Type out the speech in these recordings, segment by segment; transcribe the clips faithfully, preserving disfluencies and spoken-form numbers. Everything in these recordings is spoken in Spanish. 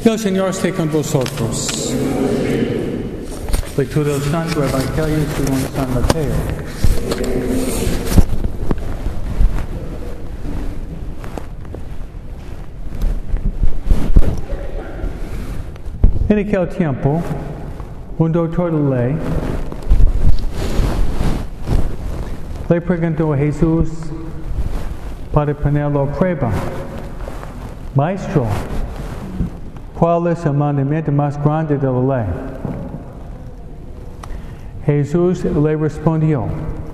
El Señor esté con vosotros. Lectura del Santo Evangelio según San Mateo. En aquel tiempo, un doctor de ley le preguntó a Jesús para ponerlo a prueba: Maestro, ¿cuál es el mandamiento más grande de la ley? Jesús le respondió: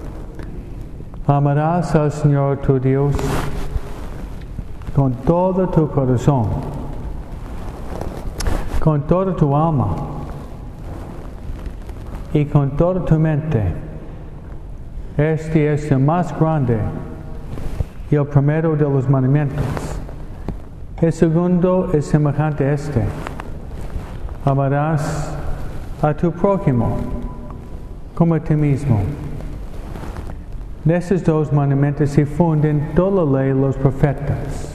amarás al Señor tu Dios con todo tu corazón, con toda tu alma y con toda tu mente. Este es el más grande y el primero de los mandamientos. El segundo es semejante a este: amarás a tu prójimo como a ti mismo. De esos dos mandamientos se funden toda la ley y los profetas.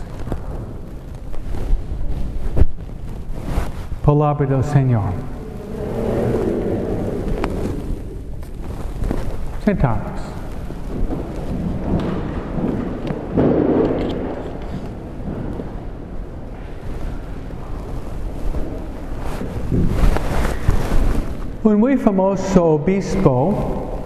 Palabra del Señor. Sentados. Un muy famoso obispo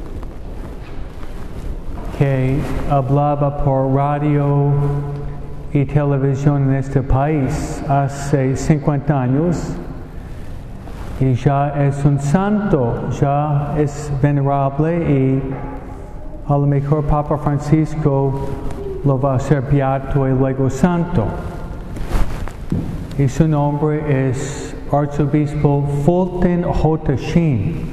que hablaba por radio y televisión en este país hace cincuenta años y ya es un santo, ya es venerable, y a lo mejor Papa Francisco lo va a hacer beato y luego santo. Y su nombre es Arzobispo Fulton J. Sheen.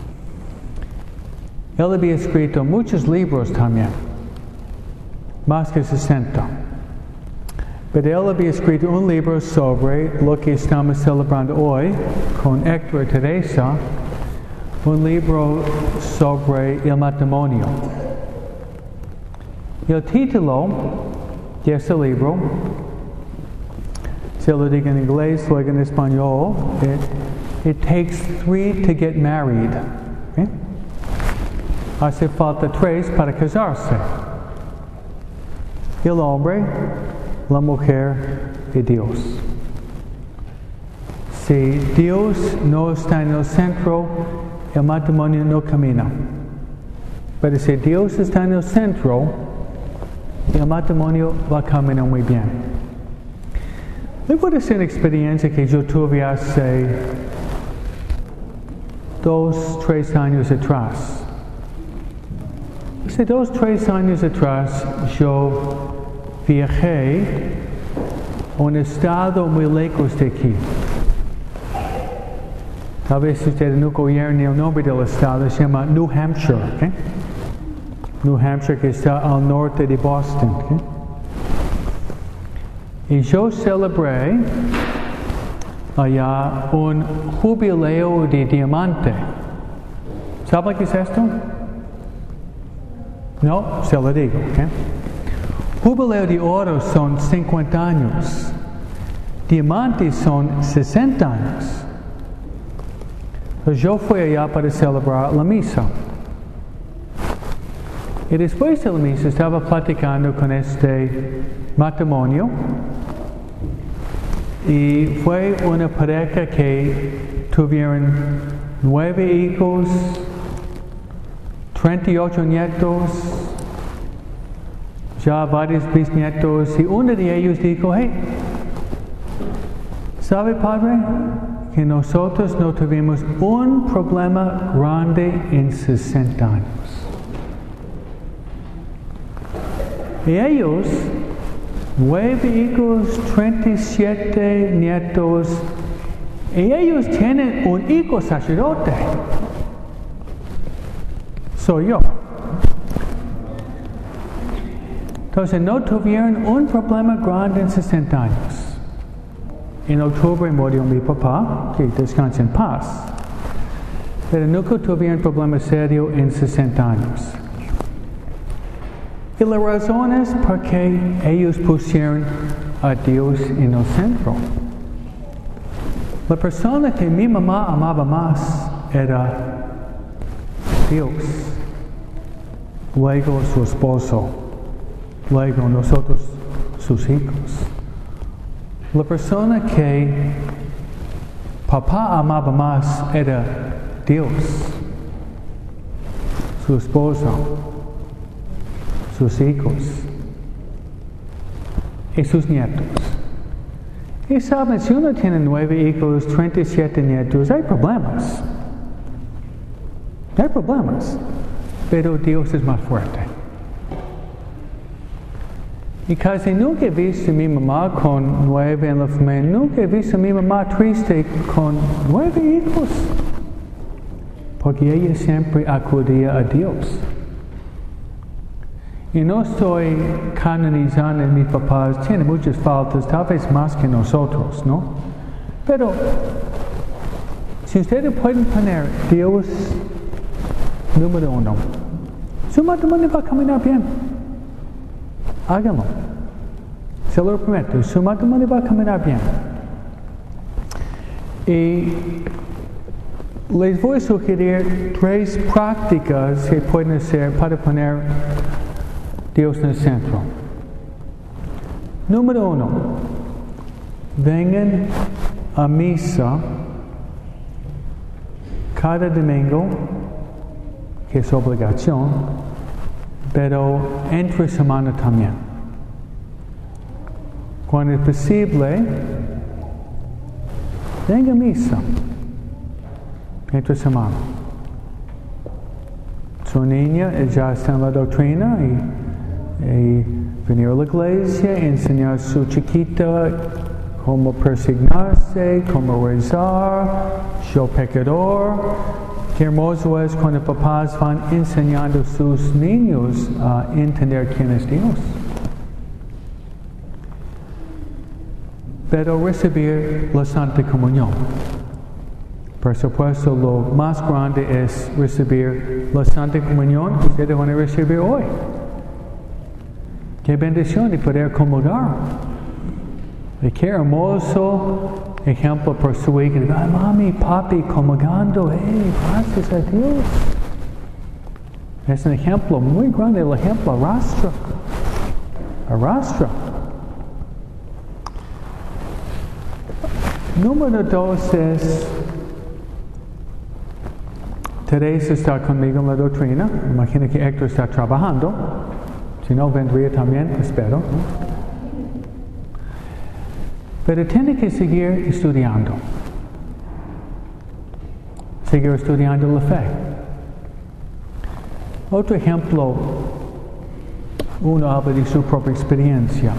Él había escrito muchos libros también, más que sesenta. Pero él había escrito un libro sobre lo que estamos celebrando hoy con Héctor y Teresa, un libro sobre el matrimonio. Y el título de ese libro, se lo digo en inglés, luego en español, it, it takes three to get married. ¿Okay? Hace falta tres para casarse. El hombre, la mujer y Dios. Si Dios no está en el centro, el matrimonio no camina. Pero si Dios está en el centro, el matrimonio va a caminar muy bien. Le voy a decir una experiencia que yo tuve hace dos, tres años atrás. Hace dos, tres años atrás yo viajé a un estado muy lejos de aquí. Tal vez ustedes no oyeron el nombre del estado, se llama New Hampshire. ¿Okay? New Hampshire, que está al norte de Boston. ¿Okay? Y yo celebré allá un jubileo de diamante. ¿Saben qué es esto? No, se lo digo. ¿Okay? Jubileo de oro son cincuenta años. Diamantes son sesenta años. Entonces yo fui allá para celebrar la misa. Y después de la misa estaba platicando con este matrimonio. Y fue una pareja que tuvieron nueve hijos, treinta y ocho nietos, ya varios bisnietos, y uno de ellos dijo: hey, ¿sabe, padre, que nosotros no tuvimos un problema grande en sesenta años? Y ellos, nueve hijos, treinta y siete nietos, y ellos tienen un hijo sacerdote. Soy yo. Entonces no tuvieron un problema grande en sesenta años. En octubre murió mi papá, que descansa en paz. Pero nunca tuvieron problema serio en sesenta años. Y la razón es porque ellos pusieron a Dios en el centro. La persona que mi mamá amaba más era Dios, luego su esposo, luego nosotros, sus hijos. La persona que papá amaba más era Dios, su esposo, sus hijos y sus nietos. Y saben, si uno tiene nueve hijos, treinta y siete nietos, hay problemas. Hay problemas. Pero Dios es más fuerte. Y casi nunca he visto a mi mamá con nueve en la familia. Nunca he visto a mi mamá triste con nueve hijos. Porque ella siempre acudía a Dios. Y no estoy canonizando a mis papás, tienen muchas faltas, tal vez más que nosotros, ¿no? Pero, si ustedes pueden poner Dios número uno, su matrimonio va a caminar bien. Háganlo. Se lo prometo, su matrimonio va a caminar bien. Y les voy a sugerir tres prácticas que pueden hacer para poner Dios en el centro. Número uno, vengan a misa cada domingo, que es obligación, pero entre semana también. Cuando es posible, venga a misa entre semana. Su niña ya está en la doctrina y y venir a la iglesia, enseñar a su chiquita cómo persignarse, cómo rezar, yo pecador. Qué hermoso es cuando papás van enseñando a sus niños a entender quién es Dios. Pero recibir la Santa Comunión. Por supuesto, lo más grande es recibir la Santa Comunión que ustedes van a recibir hoy. Qué bendición de poder comulgar. Y qué hermoso ejemplo por su hija. Ay, mami, papi, comulgando. Hey, gracias a Dios. Es un ejemplo muy grande. El ejemplo arrastra. Arrastra. Número dos es Teresa está conmigo en la doctrina. Imagino que Héctor está trabajando. Si no, vendría también, espero. Pero tiene que seguir estudiando. Seguir estudiando la fe. Otro ejemplo, uno habla de su propia experiencia.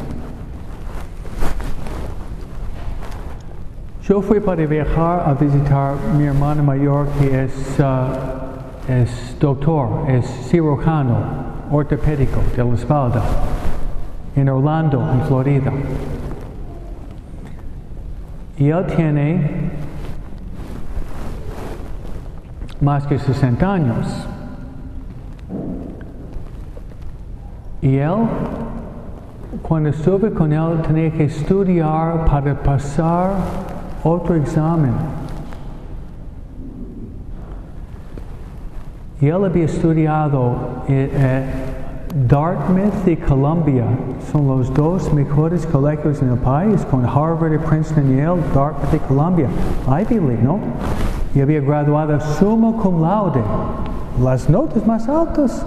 Yo fui para viajar a visitar a mi hermano mayor que es, uh, es doctor, es cirujano ortopédico de la espalda en Orlando, en Florida. Y él tiene más que sesenta años. Y él, cuando estuve con él, tenía que estudiar para pasar otro examen. Y él había estudiado eh, eh, Dartmouth y Columbia. Son los dos mejores colegios en el país, con Harvard y Princeton y Yale, Dartmouth y Columbia. Ivy League, ¿no? Y había graduado summa cum laude. Las notas más altas.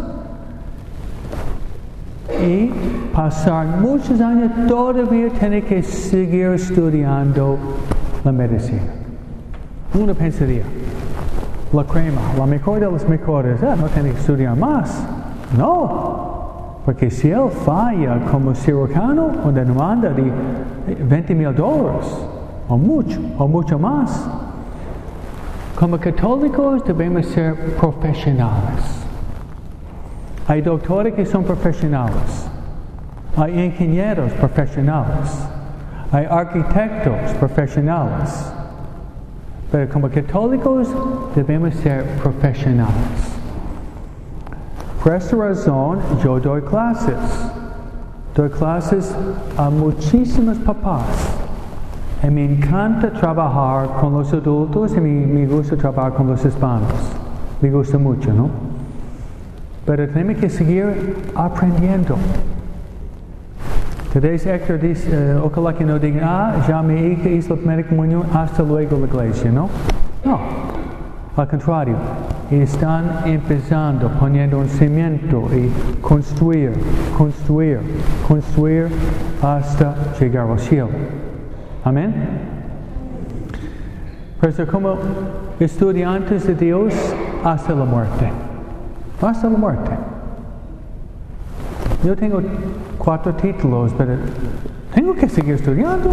Y pasar muchos años todavía tiene que seguir estudiando la medicina. Uno pensaría, la crema, la mejor de las mejores, ah, no tiene que estudiar más. No, porque si él falla como cirujano, una demanda de veinte mil dólares, o mucho, o mucho más. Como católicos debemos ser profesionales. Hay doctores que son profesionales. Hay ingenieros profesionales. Hay arquitectos profesionales. Pero como católicos debemos ser profesionales. Por esta razón yo doy clases. Doy clases a muchísimos papás. Y me encanta trabajar con los adultos y me, me gusta trabajar con los hispanos. Me gusta mucho, ¿no? Pero tenemos que seguir aprendiendo. Today's Héctor dice, uh, ojalá que no digan, ah, ya mi hija hizo la primera comunión, hasta luego la iglesia, ¿no? No, al contrario, están empezando, poniendo un cimiento y construir, construir, construir hasta llegar al cielo. Amén. Pero como estudiantes de Dios hasta la muerte, hasta la muerte. Yo tengo cuatro títulos, pero tengo que seguir estudiando.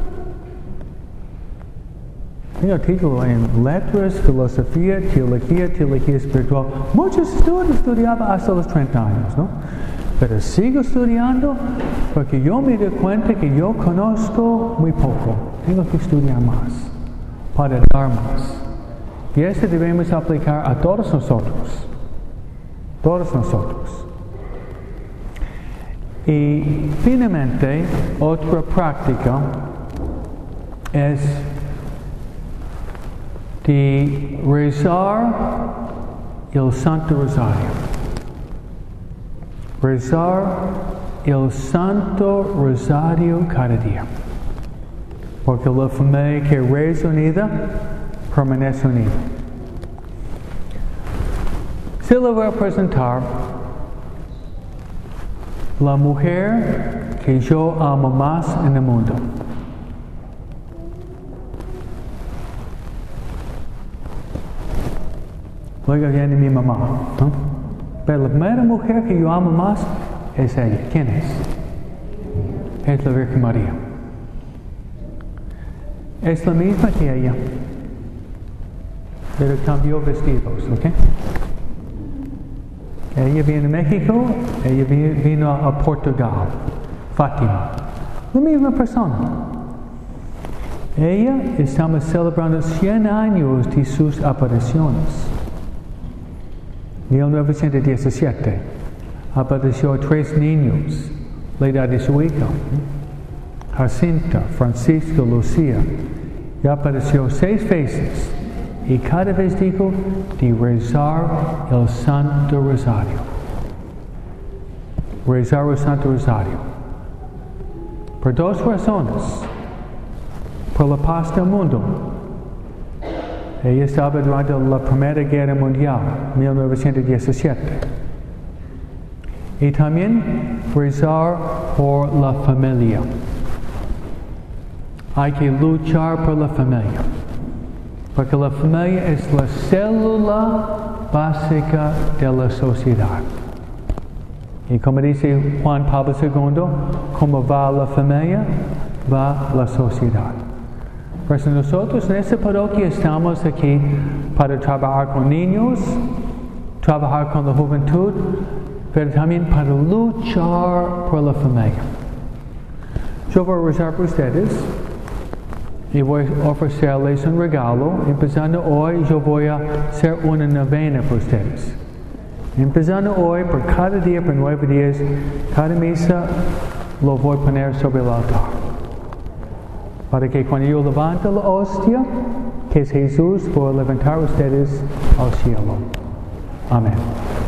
Tengo título en letras, filosofía, teología, teología espiritual. Muchos estudios estudiaba hasta los treinta años, ¿no? Pero sigo estudiando porque yo me doy cuenta que yo conozco muy poco. Tengo que estudiar más para dar más. Y eso debemos aplicar a todos nosotros. Todos nosotros. Y finalmente, otra práctica es de rezar el Santo Rosario. Rezar el Santo Rosario cada día. Porque la familia que reza unida, permanece unida. Se le voy a presentar la mujer que yo amo más en el mundo. Luego viene mi mamá, ¿no? Pero la primera mujer que yo amo más es ella. ¿Quién es? Es la Virgen María. Es la misma que ella, pero cambió vestidos, ¿ok? Ella vino a México, ella vino a Portugal, Fátima. La misma persona. Ella estamos celebrando cien años de sus apariciones. En mil novecientos diecisiete apareció a tres niños, la edad de su hijo, Jacinta, Francisco, Lucía, y apareció seis veces. Y cada vez dijo de rezar el Santo Rosario. Rezar el Santo Rosario. Por dos razones. Por la paz del mundo. Ella estaba durante la Primera Guerra Mundial, mil novecientos diecisiete. Y también rezar por la familia. Hay que luchar por la familia. Porque la familia es la célula básica de la sociedad. Y como dice Juan Pablo segundo, como va la familia, va la sociedad. Pues nosotros en esta parroquia estamos aquí para trabajar con niños, trabajar con la juventud, pero también para luchar por la familia. Yo voy a rezar por ustedes. Y voy a ofrecerles un regalo. Empezando hoy, yo voy a hacer una novena por ustedes. Empezando hoy, por cada día, por nueve días, cada misa lo voy a poner sobre el altar. Para que cuando yo levante la hostia, que es Jesús, voy a levantar ustedes al cielo. Amén.